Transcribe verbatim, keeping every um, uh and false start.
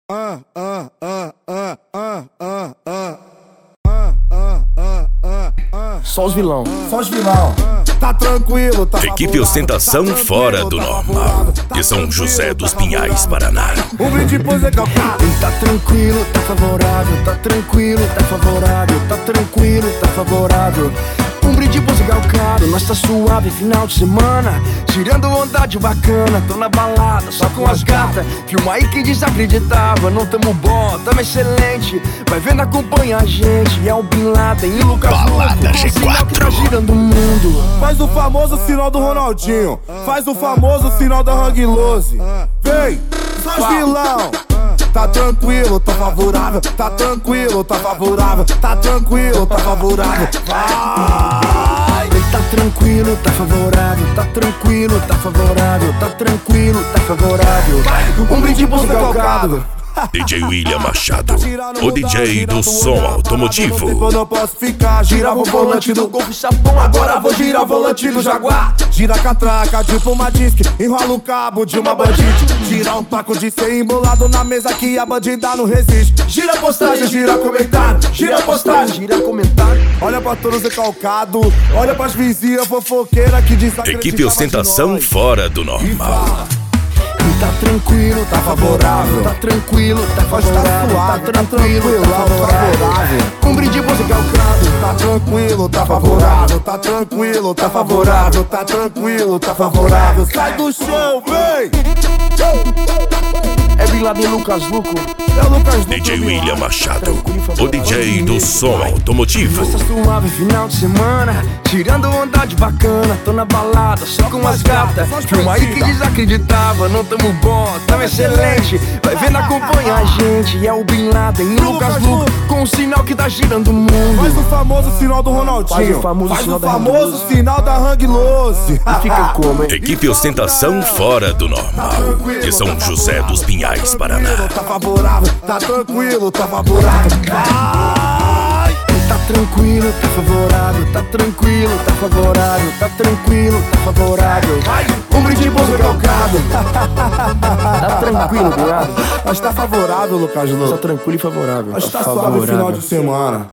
ah, ah, ah, ah, ah, ah, ah. Só os vilão. Só os vilão. Tá tranquilo, tá Equipe Ostentação tá fora do tá normal, tá de São José dos tá Pinhais, Paraná. Um brinde pro Zé Calcado. Tá tranquilo, tá favorável, tá tranquilo, tá favorável, tá tranquilo, tá favorável. Um brinde pro Zé Calcado, nós tá suave final de semana, tirando onda de bacana, tô na balada, só com as gatas. Filma aí quem desacreditava, não tamo bom, tamo excelente. Vai vendo, acompanha a gente, é o Bin Laden e o Lucas Balada G Luco, quatro. que tá girando o mundo. Faz o famoso sinal do Ronaldinho, faz o famoso sinal da Hang Lose. Vem, só os vilão. Tá tranquilo, tá favorável, tá tranquilo, tá favorável, tá tranquilo, tá favorável. Vai! Tá tranquilo, tá favorável, tá tranquilo, tá favorável, tá tranquilo, tá favorável. Um brinde pro Zé Calcado. D J William Machado, o D J do som automotivo. Eu não posso ficar, girava o volante do Golf Chapão, agora vou girar o volante do Jaguar. Gira a catraca, tipo uma disque, enrola o cabo de uma bandite. Gira um taco de cem embolado na mesa que a bandida não resiste. Gira a postagem, gira comentário, gira a postagem, Gira comentário. olha pra todos recalcado, olha pras vizinhas fofoqueiras que desacreditavam Equipe de Ostentação nós. fora do E normal. fala, Tá tranquilo, tá favorável, tá tranquilo, tá mas tá favorável, suave, tá tranquilo, tá favorável. favorável. Um brinde pro Zé Calcado. Tá tranquilo, tá favorável, tá tranquilo, tá favorável, tá tranquilo, tá favorável. Sai do chão, vem! É Bin Laden e Lucas Luco. É o Lucas D J Luco, William Machado, o D J do som automotivo. Tá suave final de semana, tirando onda de bacana, tô na balada, só com as gatas. Filma aí que desacreditava, não tamo bom, tamo excelente. Vai vendo, acompanha a gente, é o Bin Laden e Lucas Luco, com o sinal que tá girando o Faz mundo. o famoso sinal do Ronaldinho. Faz o famoso Faz sinal o da famoso Hang sinal da Hang Lose. E fica como, hein? Equipe Ostentação fora do normal, de São José dos Pinhais, Paraná. Tá favorável, tá tranquilo, tá favorável. Vai! Tá tranquilo, tá favorável, tá tranquilo, tá favorável, tá tranquilo, tá favorável. Um brinde pro Zé Calcado. Tá tranquilo, viado. Mas tá favorável, Lucas Tá Luco. tranquilo e favorável. Mas tá suave o final de semana.